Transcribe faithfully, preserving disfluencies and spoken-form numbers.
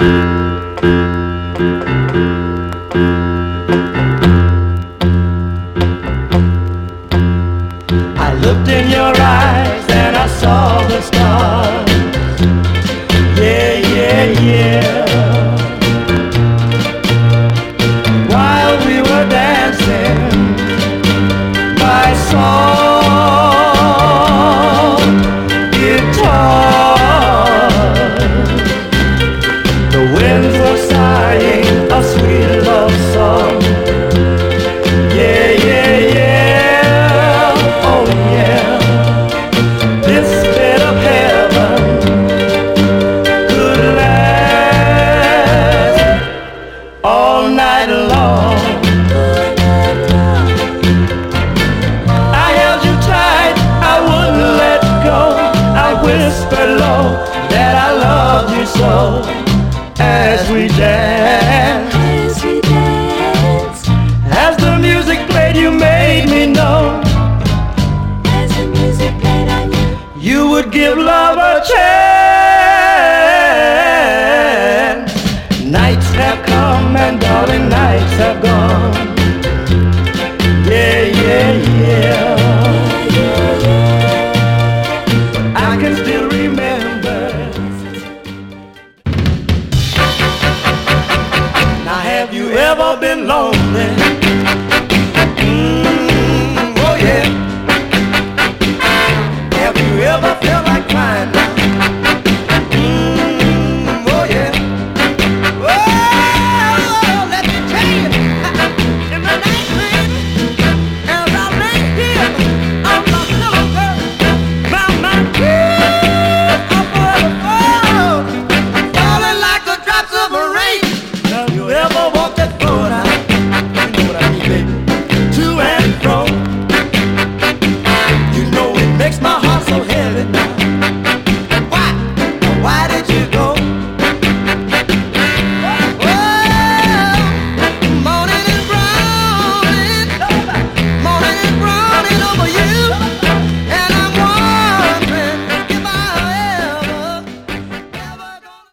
I looked in your eyes and I saw the stars. Yeah, yeah, yeah. While we were dancing, my soul guitar. The winds were sighing a sweet love song. Yeah, yeah, yeah. Oh yeah. This bit of heaven could last all night long. I held you tight, I wouldn't let go. I whispered low that I loved you so. As we danced, As we danced, as the music played, you made me know as the music played, I knew you would give love a chance. Nights have come and darling, nights have gone. Yeah, yeah, yeah. I can still remember. Now have you ever been lonely?